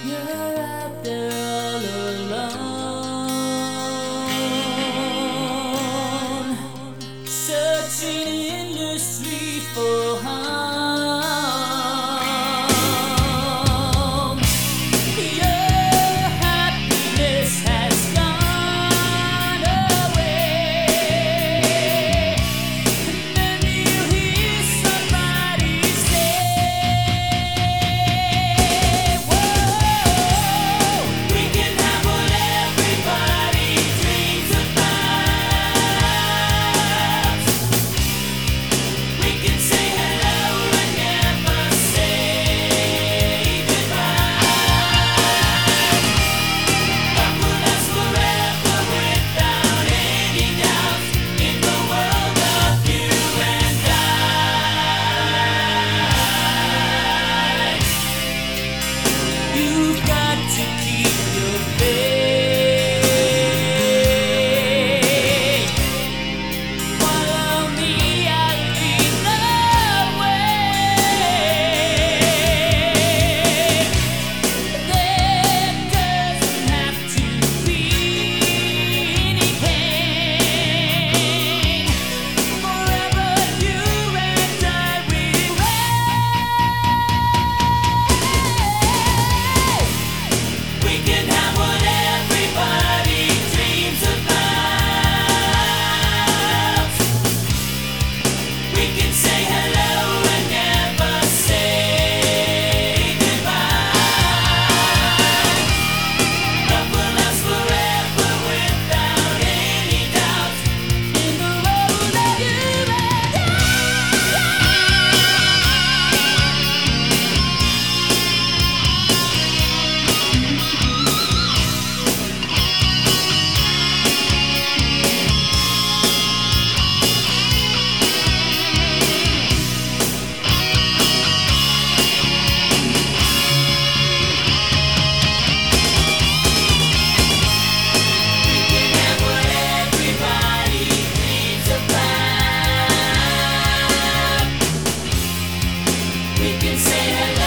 You're out there all alone, searching endlessly for home. Your happiness has gone away, and then you hear somebody say, "Whoa, we can have what everybody dreams about. We can say hello and never say goodbye. Love will last forever without any doubt in the world of you and I. You've got to keep your faith. Follow me, I'll lead the way. There doesn't have to be any pain. Forever you and I will reign. We can have what everybody dreams about. We can say hello and never say goodbye. Love will last forever without any doubt in the road that you and we can have what everybody dreams about. We can say hello